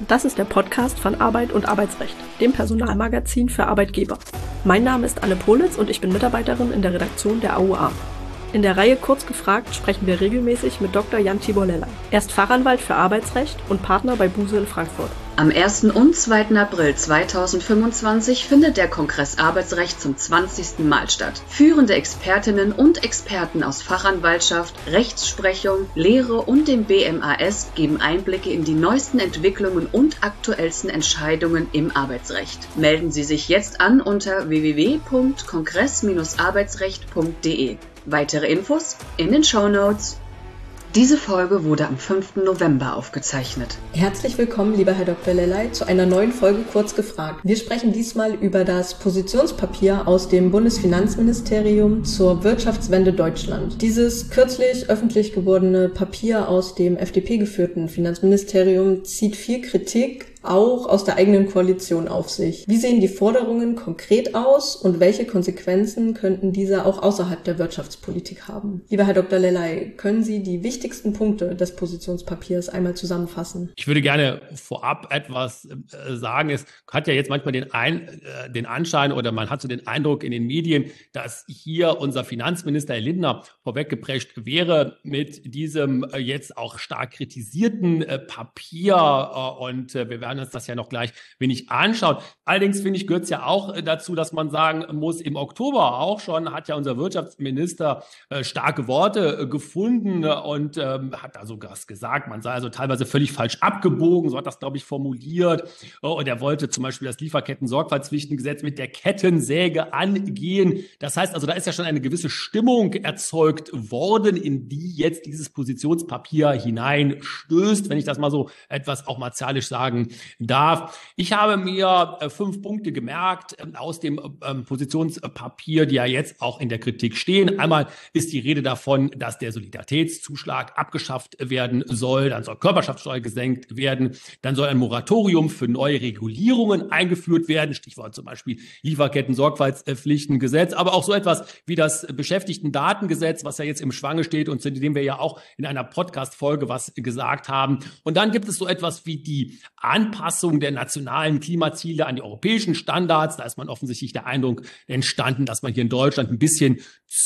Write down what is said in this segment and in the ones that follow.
Das ist der Podcast von Arbeit und Arbeitsrecht, dem Personalmagazin für Arbeitgeber. Mein Name ist Anne Politz und ich bin Mitarbeiterin in der Redaktion der AUA. In der Reihe Kurz gefragt sprechen wir regelmäßig mit Dr. Jan Tibor Lellay. Er ist Fachanwalt für Arbeitsrecht und Partner bei Buse in Frankfurt. Am 1. und 2. April 2025 findet der Kongress Arbeitsrecht zum 20. Mal statt. Führende Expertinnen und Experten aus Fachanwaltschaft, Rechtsprechung, Lehre und dem BMAS geben Einblicke in die neuesten Entwicklungen und aktuellsten Entscheidungen im Arbeitsrecht. Melden Sie sich jetzt an unter www.kongress-arbeitsrecht.de. Weitere Infos in den Shownotes. Diese Folge wurde am 5. November aufgezeichnet. Herzlich willkommen, lieber Herr Dr. Lellay, zu einer neuen Folge Kurz gefragt. Wir sprechen diesmal über das Positionspapier aus dem Bundesfinanzministerium zur Wirtschaftswende Deutschland. Dieses kürzlich öffentlich gewordene Papier aus dem FDP-geführten Finanzministerium zieht viel Kritik auch aus der eigenen Koalition auf sich. Wie sehen die Forderungen konkret aus und welche Konsequenzen könnten diese auch außerhalb der Wirtschaftspolitik haben? Lieber Herr Dr. Lellay, können Sie die wichtigsten Punkte des Positionspapiers einmal zusammenfassen? Ich würde gerne vorab etwas sagen. Es hat ja jetzt manchmal den Anschein oder man hat so den Eindruck in den Medien, dass hier unser Finanzminister Herr Lindner vorweggeprescht wäre mit diesem jetzt auch stark kritisierten Papier und wir werden uns das ja noch gleich wenig anschauen. Allerdings finde ich, gehört es ja auch dazu, dass man sagen muss, im Oktober auch schon hat ja unser Wirtschaftsminister starke Worte gefunden und hat also das gesagt, man sei also teilweise völlig falsch abgebogen, so hat das, glaube ich, formuliert. Und er wollte zum Beispiel das Lieferketten-Sorgfaltspflichtengesetz mit der Kettensäge angehen. Das heißt also, da ist ja schon eine gewisse Stimmung erzeugt worden, in die jetzt dieses Positionspapier hineinstößt, wenn ich das mal so etwas auch martialisch sagen darf. Ich habe mir 5 Punkte gemerkt aus dem Positionspapier, die ja jetzt auch in der Kritik stehen. Einmal ist die Rede davon, dass der Solidaritätszuschlag abgeschafft werden soll, dann soll Körperschaftssteuer gesenkt werden, dann soll ein Moratorium für neue Regulierungen eingeführt werden, Stichwort zum Beispiel Lieferketten-Sorgfaltspflichtengesetz, aber auch so etwas wie das Beschäftigtendatengesetz, was ja jetzt im Schwange steht und zu dem wir ja auch in einer Podcast-Folge was gesagt haben. Und dann gibt es so etwas wie die Anpassung der nationalen Klimaziele an die europäischen Standards. Da ist man offensichtlich der Eindruck entstanden, dass man hier in Deutschland ein bisschen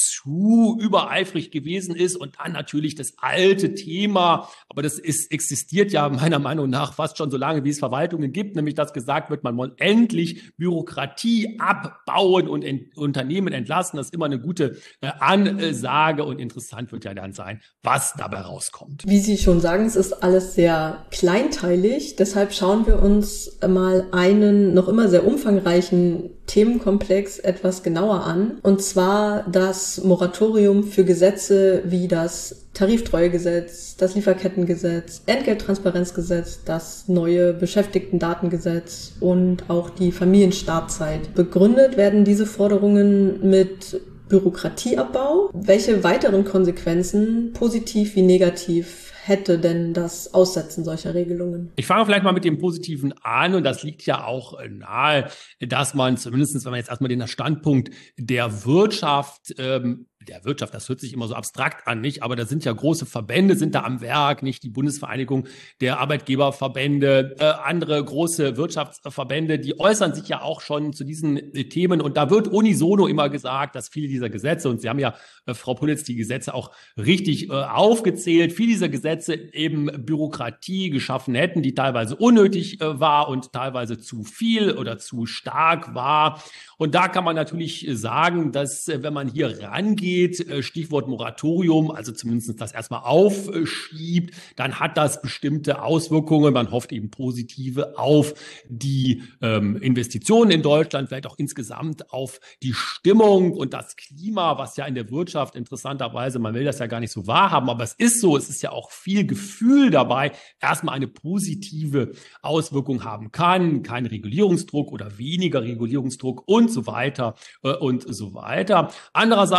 zu übereifrig gewesen ist und dann natürlich das alte Thema, aber das existiert ja meiner Meinung nach fast schon so lange, wie es Verwaltungen gibt, nämlich dass gesagt wird, man will endlich Bürokratie abbauen und Unternehmen entlassen. Das ist immer eine gute Ansage und interessant wird ja dann sein, was dabei rauskommt. Wie Sie schon sagen, es ist alles sehr kleinteilig, deshalb schauen wir uns mal einen noch immer sehr umfangreichen Themenkomplex etwas genauer an, und zwar das Moratorium für Gesetze wie das Tariftreuegesetz, das Lieferkettengesetz, Entgelttransparenzgesetz, das neue Beschäftigtendatengesetz und auch die Familienstartzeit. Begründet werden diese Forderungen mit Bürokratieabbau. Welche weiteren Konsequenzen, positiv wie negativ, hätte denn das Aussetzen solcher Regelungen? Ich fange vielleicht mal mit dem Positiven an und das liegt ja auch nahe, dass man zumindest, wenn man jetzt erstmal den Standpunkt der Wirtschaft, das hört sich immer so abstrakt an, nicht? Aber da sind ja große Verbände, sind da am Werk, nicht die Bundesvereinigung der Arbeitgeberverbände, andere große Wirtschaftsverbände, die äußern sich ja auch schon zu diesen Themen und da wird unisono immer gesagt, dass viele dieser Gesetze, und Sie haben ja, Frau Politz, die Gesetze auch richtig aufgezählt, viele dieser Gesetze eben Bürokratie geschaffen hätten, die teilweise unnötig war und teilweise zu viel oder zu stark war. Und da kann man natürlich sagen, dass wenn man hier rangeht, Stichwort Moratorium, also zumindest das erstmal aufschiebt, dann hat das bestimmte Auswirkungen. Man hofft eben positive auf die Investitionen in Deutschland, vielleicht auch insgesamt auf die Stimmung und das Klima, was ja in der Wirtschaft interessanterweise, man will das ja gar nicht so wahrhaben, aber es ist so, es ist ja auch viel Gefühl dabei, erstmal eine positive Auswirkung haben kann, kein Regulierungsdruck oder weniger Regulierungsdruck und so weiter und so weiter. Andererseits, und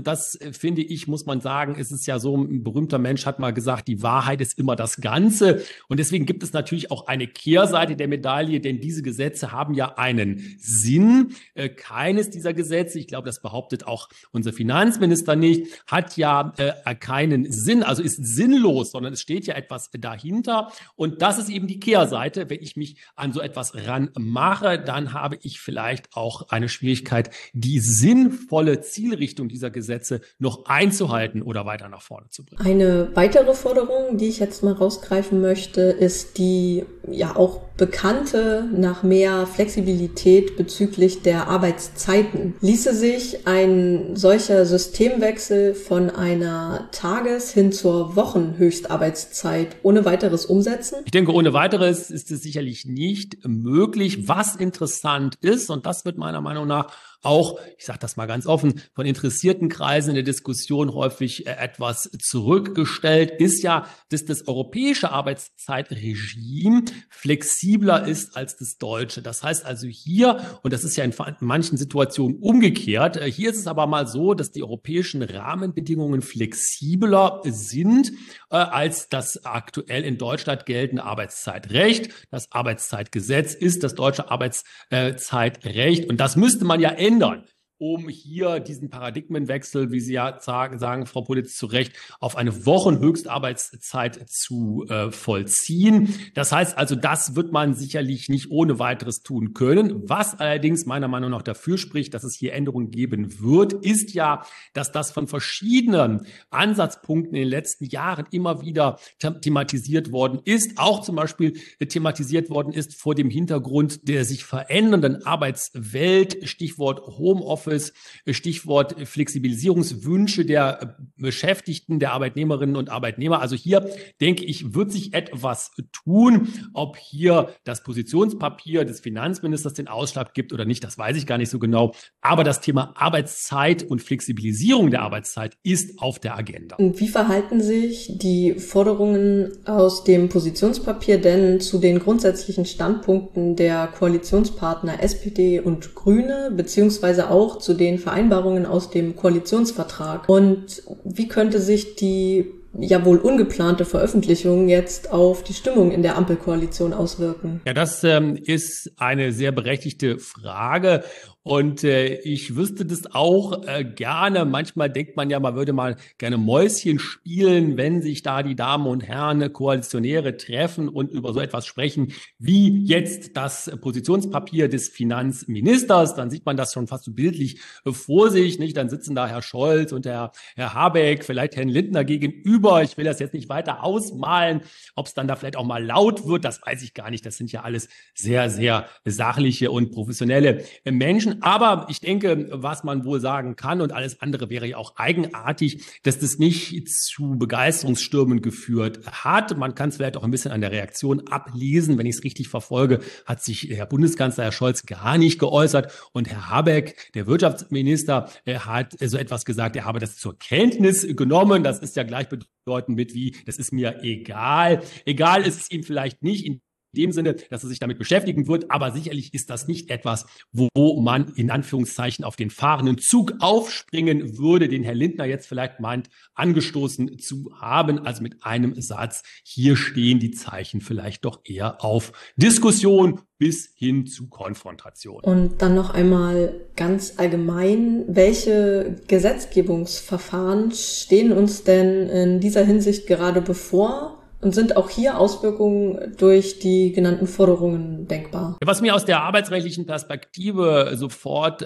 das finde ich, muss man sagen, ist es ja so, ein berühmter Mensch hat mal gesagt, die Wahrheit ist immer das Ganze. Und deswegen gibt es natürlich auch eine Kehrseite der Medaille, denn diese Gesetze haben ja einen Sinn. Keines dieser Gesetze, ich glaube, das behauptet auch unser Finanzminister nicht, hat ja keinen Sinn, also ist sinnlos, sondern es steht ja etwas dahinter. Und das ist eben die Kehrseite. Wenn ich mich an so etwas ranmache, dann habe ich vielleicht auch eine Schwierigkeit, die sinnvolle Zielrichtung dieser Gesetze noch einzuhalten oder weiter nach vorne zu bringen. Eine weitere Forderung, die ich jetzt mal rausgreifen möchte, ist die ja auch bekannte nach mehr Flexibilität bezüglich der Arbeitszeiten. Ließe sich ein solcher Systemwechsel von einer Tages- hin zur Wochenhöchstarbeitszeit ohne weiteres umsetzen? Ich denke, ohne weiteres ist es sicherlich nicht möglich. Was interessant ist, und das wird meiner Meinung nach auch, ich sage das mal ganz offen, von interessierten Kreisen in der Diskussion häufig etwas zurückgestellt, ist ja, dass das europäische Arbeitszeitregime flexibler ist als das deutsche. Das heißt also hier, und das ist ja in manchen Situationen umgekehrt, hier ist es aber mal so, dass die europäischen Rahmenbedingungen flexibler sind als das aktuell in Deutschland geltende Arbeitszeitrecht. Das Arbeitszeitgesetz ist das deutsche Arbeitszeitrecht und das müsste man ja ändern, um hier diesen Paradigmenwechsel, wie Sie ja sagen, Frau Pulitz zu Recht, auf eine Wochenhöchstarbeitszeit zu vollziehen. Das heißt also, das wird man sicherlich nicht ohne weiteres tun können. Was allerdings meiner Meinung nach dafür spricht, dass es hier Änderungen geben wird, ist ja, dass das von verschiedenen Ansatzpunkten in den letzten Jahren immer wieder thematisiert worden ist, auch zum Beispiel thematisiert worden ist vor dem Hintergrund der sich verändernden Arbeitswelt, Stichwort Homeoffice, Stichwort Flexibilisierungswünsche der Beschäftigten, der Arbeitnehmerinnen und Arbeitnehmer. Also hier, denke ich, wird sich etwas tun. Ob hier das Positionspapier des Finanzministers den Ausschlag gibt oder nicht, das weiß ich gar nicht so genau. Aber das Thema Arbeitszeit und Flexibilisierung der Arbeitszeit ist auf der Agenda. Und wie verhalten sich die Forderungen aus dem Positionspapier denn zu den grundsätzlichen Standpunkten der Koalitionspartner SPD und Grüne, beziehungsweise auch zu den Vereinbarungen aus dem Koalitionsvertrag? Und wie könnte sich die ja wohl ungeplante Veröffentlichung jetzt auf die Stimmung in der Ampelkoalition auswirken? Ja, das ist eine sehr berechtigte Frage. Und ich wüsste das auch gerne. Manchmal denkt man ja, man würde mal gerne Mäuschen spielen, wenn sich da die Damen und Herren Koalitionäre treffen und über so etwas sprechen, wie jetzt das Positionspapier des Finanzministers. Dann sieht man das schon fast so bildlich vor sich, nicht? Dann sitzen da Herr Scholz und Herr Habeck, vielleicht Herrn Lindner gegenüber. Ich will das jetzt nicht weiter ausmalen. Ob es dann da vielleicht auch mal laut wird, das weiß ich gar nicht. Das sind ja alles sehr, sehr sachliche und professionelle Menschen. Aber ich denke, was man wohl sagen kann und alles andere wäre ja auch eigenartig, dass das nicht zu Begeisterungsstürmen geführt hat. Man kann es vielleicht auch ein bisschen an der Reaktion ablesen. Wenn ich es richtig verfolge, hat sich Herr Bundeskanzler, Herr Scholz, gar nicht geäußert. Und Herr Habeck, der Wirtschaftsminister, hat so etwas gesagt, er habe das zur Kenntnis genommen. Das ist ja gleichbedeutend mit wie, das ist mir egal. Egal ist es ihm vielleicht nicht in dem Sinne, dass er sich damit beschäftigen wird, aber sicherlich ist das nicht etwas, wo man in Anführungszeichen auf den fahrenden Zug aufspringen würde, den Herr Lindner jetzt vielleicht meint, angestoßen zu haben. Also mit einem Satz, hier stehen die Zeichen vielleicht doch eher auf Diskussion bis hin zu Konfrontation. Und dann noch einmal ganz allgemein, welche Gesetzgebungsverfahren stehen uns denn in dieser Hinsicht gerade bevor? Und sind auch hier Auswirkungen durch die genannten Forderungen denkbar? Was mir aus der arbeitsrechtlichen Perspektive sofort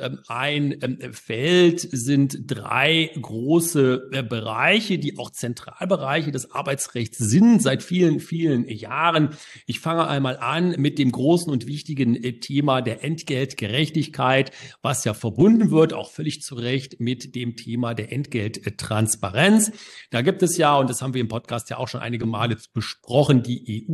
einfällt, sind drei große Bereiche, die auch Zentralbereiche des Arbeitsrechts sind seit vielen, vielen Jahren. Ich fange einmal an mit dem großen und wichtigen Thema der Entgeltgerechtigkeit, was ja verbunden wird, auch völlig zu Recht, mit dem Thema der Entgelttransparenz. Da gibt es ja, und das haben wir im Podcast ja auch schon einige Male besprochen, die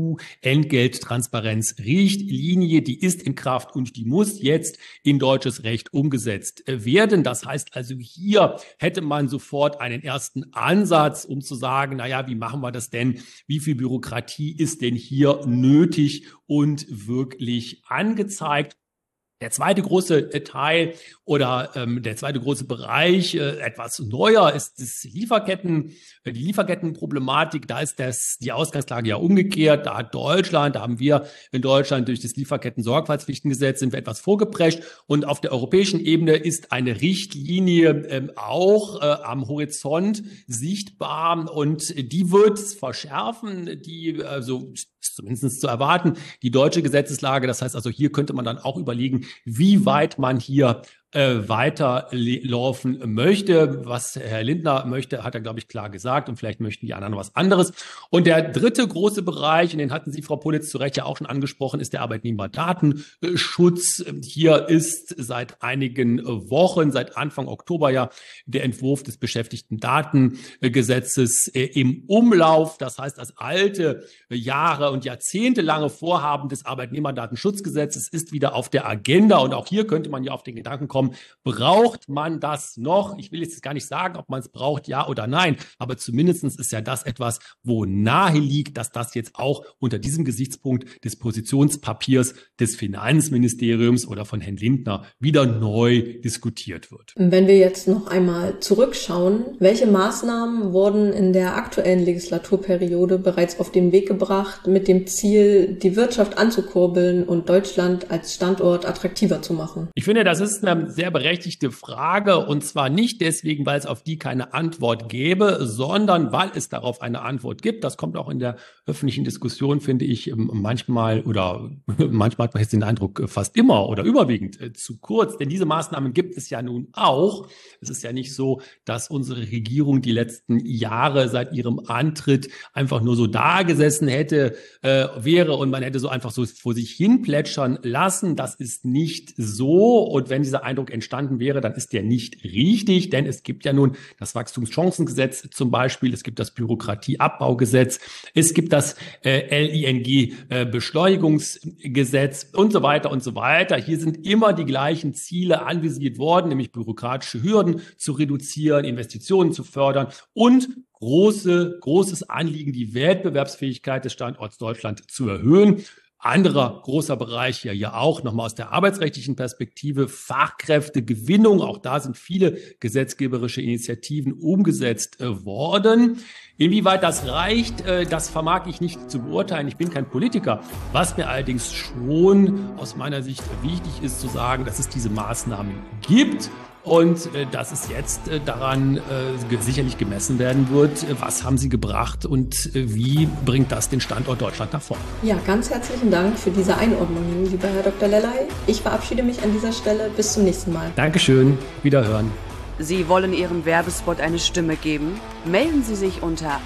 EU-Entgelttransparenzrichtlinie, die ist in Kraft und die muss jetzt in deutsches Recht umgesetzt werden. Das heißt also, hier hätte man sofort einen ersten Ansatz, um zu sagen, naja, wie machen wir das denn? Wie viel Bürokratie ist denn hier nötig und wirklich angezeigt? Der zweite große Teil oder der zweite große Bereich, etwas neuer, ist die Lieferkettenproblematik. Da ist die Ausgangslage ja umgekehrt. Da haben wir in Deutschland durch das Lieferketten-Sorgfaltspflichtengesetz sind wir etwas vorgeprescht. Und auf der europäischen Ebene ist eine Richtlinie auch am Horizont sichtbar und die wird es verschärfen, so zumindest zu erwarten, die deutsche Gesetzeslage. Das heißt also, hier könnte man dann auch überlegen, wie weit man hier weiterlaufen möchte. Was Herr Lindner möchte, hat er, glaube ich, klar gesagt. Und vielleicht möchten die anderen was anderes. Und der dritte große Bereich, und den hatten Sie, Frau Politz, zu Recht ja auch schon angesprochen, ist der Arbeitnehmerdatenschutz. Hier ist seit einigen Wochen, seit Anfang Oktober ja der Entwurf des Beschäftigtendatengesetzes im Umlauf. Das heißt, das alte, Jahre und jahrzehntelange Vorhaben des Arbeitnehmerdatenschutzgesetzes ist wieder auf der Agenda. Und auch hier könnte man ja auf den Gedanken kommen, braucht man das noch? Ich will jetzt gar nicht sagen, ob man es braucht, ja oder nein, aber zumindest ist ja das etwas, wo nahe liegt, dass das jetzt auch unter diesem Gesichtspunkt des Positionspapiers des Finanzministeriums oder von Herrn Lindner wieder neu diskutiert wird. Wenn wir jetzt noch einmal zurückschauen, welche Maßnahmen wurden in der aktuellen Legislaturperiode bereits auf den Weg gebracht mit dem Ziel, die Wirtschaft anzukurbeln und Deutschland als Standort attraktiver zu machen? Ich finde, das ist eine sehr berechtigte Frage und zwar nicht deswegen, weil es auf die keine Antwort gäbe, sondern weil es darauf eine Antwort gibt. Das kommt auch in der öffentlichen Diskussion, finde ich, manchmal hat man jetzt den Eindruck, fast immer oder überwiegend zu kurz. Denn diese Maßnahmen gibt es ja nun auch. Es ist ja nicht so, dass unsere Regierung die letzten Jahre seit ihrem Antritt einfach nur so da gesessen wäre und man hätte so einfach so vor sich hin plätschern lassen. Das ist nicht so. Und wenn dieser Eindruck entstanden wäre, dann ist der nicht richtig, denn es gibt ja nun das Wachstumschancengesetz zum Beispiel, es gibt das Bürokratieabbaugesetz, es gibt das LING-Beschleunigungsgesetz und so weiter und so weiter. Hier sind immer die gleichen Ziele anvisiert worden, nämlich bürokratische Hürden zu reduzieren, Investitionen zu fördern und großes Anliegen, die Wettbewerbsfähigkeit des Standorts Deutschland zu erhöhen. Anderer großer Bereich ja auch nochmal aus der arbeitsrechtlichen Perspektive, Fachkräftegewinnung. Auch da sind viele gesetzgeberische Initiativen umgesetzt worden. Inwieweit das reicht, das vermag ich nicht zu beurteilen. Ich bin kein Politiker. Was mir allerdings schon aus meiner Sicht wichtig ist, zu sagen, dass es diese Maßnahmen gibt. Und dass es jetzt daran sicherlich gemessen werden wird, was haben sie gebracht und wie bringt das den Standort Deutschland nach vorne. Ja, ganz herzlichen Dank für diese Einordnung, lieber Herr Dr. Lellay. Ich verabschiede mich an dieser Stelle. Bis zum nächsten Mal. Dankeschön. Wiederhören. Sie wollen Ihrem Werbespot eine Stimme geben? Melden Sie sich unter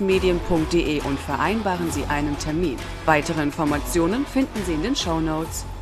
aua.anzeigen@husmedien.de und vereinbaren Sie einen Termin. Weitere Informationen finden Sie in den Shownotes.